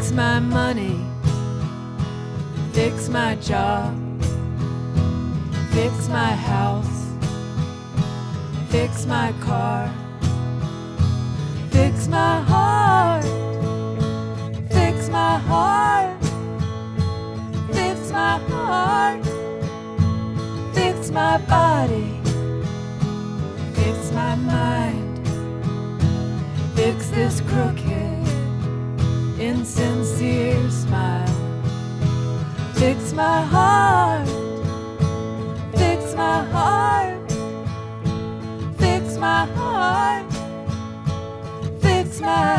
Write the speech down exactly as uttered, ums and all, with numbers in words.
Fix my money, fix my job, fix my house, fix my car, fix my heart, fix my heart, fix my heart, fix my body, fix my mind, fix this crooked, insincere smile, fix my heart, fix my heart, fix my heart, fix my